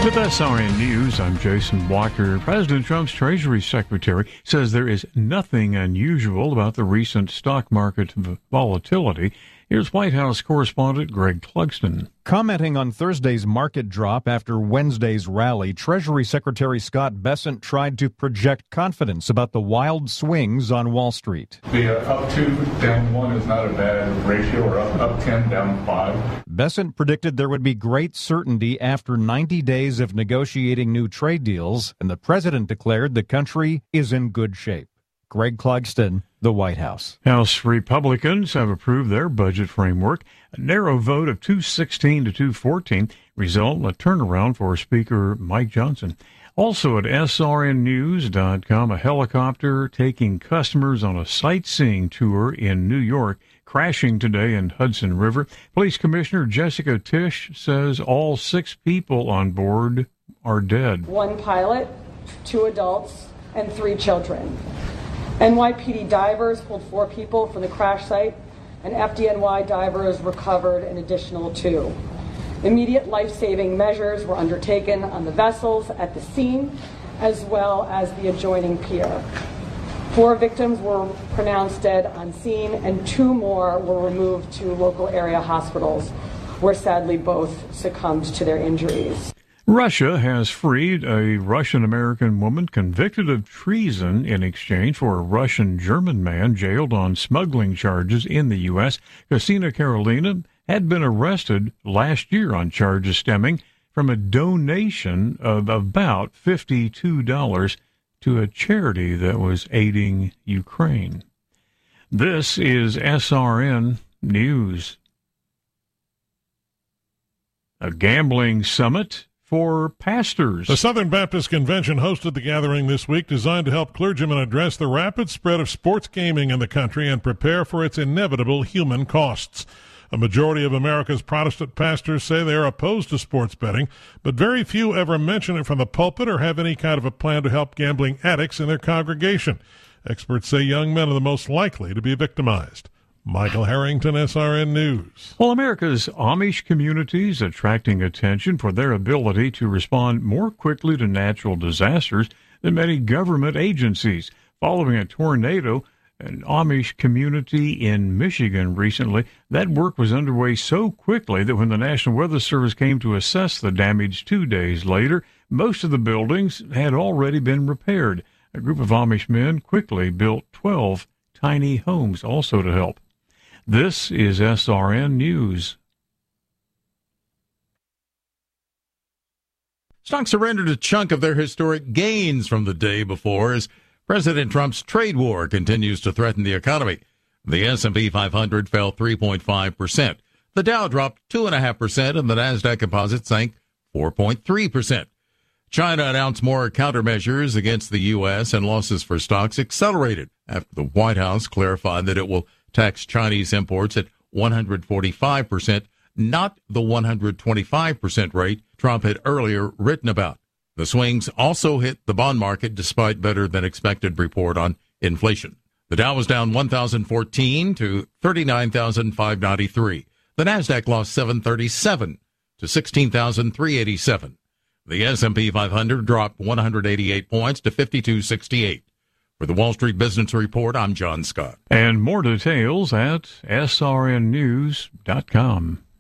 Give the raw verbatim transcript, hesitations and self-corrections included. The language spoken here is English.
With S R N News, I'm Jason Walker. President Trump's Treasury Secretary says there is nothing unusual about the recent stock market volatility. Here's White House correspondent Greg Clugston. Commenting on Thursday's market drop after Wednesday's rally, Treasury Secretary Scott Bessent tried to project confidence about the wild swings on Wall Street. The uh, up two, down one is not a bad ratio, or up, up ten, down five. Bessent predicted there would be great certainty after ninety days of negotiating new trade deals, and the president declared the country is in good shape. Greg Clugston, the White House. House Republicans have approved their budget framework. A narrow vote of two sixteen to two fourteen result in a turnaround for Speaker Mike Johnson. Also at S R N news dot com, a helicopter taking customers on a sightseeing tour in New York crashing today in Hudson River. Police Commissioner Jessica Tisch says all six people on board are dead. One pilot, two adults, and three children. N Y P D divers pulled four people from the crash site, and F D N Y divers recovered an additional two. Immediate life-saving measures were undertaken on the vessels at the scene, as well as the adjoining pier. Four victims were pronounced dead on scene, and two more were removed to local area hospitals, where sadly both succumbed to their injuries. Russia has freed a Russian-American woman convicted of treason in exchange for a Russian-German man jailed on smuggling charges in the U S Christina Carolina had been arrested last year on charges stemming from a donation of about fifty-two dollars to a charity that was aiding Ukraine. This is S R N News. A gambling summit for pastors. The Southern Baptist Convention hosted the gathering this week designed to help clergymen address the rapid spread of sports gaming in the country and prepare for its inevitable human costs. A majority of America's Protestant pastors say they are opposed to sports betting, but very few ever mention it from the pulpit or have any kind of a plan to help gambling addicts in their congregation. Experts say young men are the most likely to be victimized. Michael Harrington, S R N News. Well, America's Amish communities attracting attention for their ability to respond more quickly to natural disasters than many government agencies. Following a tornado, an Amish community in Michigan recently, that work was underway so quickly that when the National Weather Service came to assess the damage two days later, most of the buildings had already been repaired. A group of Amish men quickly built twelve tiny homes also to help. This is S R N News. Stocks surrendered a chunk of their historic gains from the day before as President Trump's trade war continues to threaten the economy. The S and P five hundred fell three point five percent. The Dow dropped two point five percent, and the Nasdaq Composite sank four point three percent. China announced more countermeasures against the U S, and losses for stocks accelerated after the White House clarified that it will tax Chinese imports at one hundred forty-five percent, not the one hundred twenty-five percent rate Trump had earlier written about. The swings also hit the bond market despite better than expected report on inflation. The Dow was down one thousand fourteen to thirty-nine thousand five hundred ninety-three. The Nasdaq lost seven hundred thirty-seven to sixteen thousand three hundred eighty-seven. The S and P five hundred dropped one hundred eighty-eight points to fifty-two sixty-eight. For the Wall Street Business Report, I'm John Scott. And more details at S R N news dot com.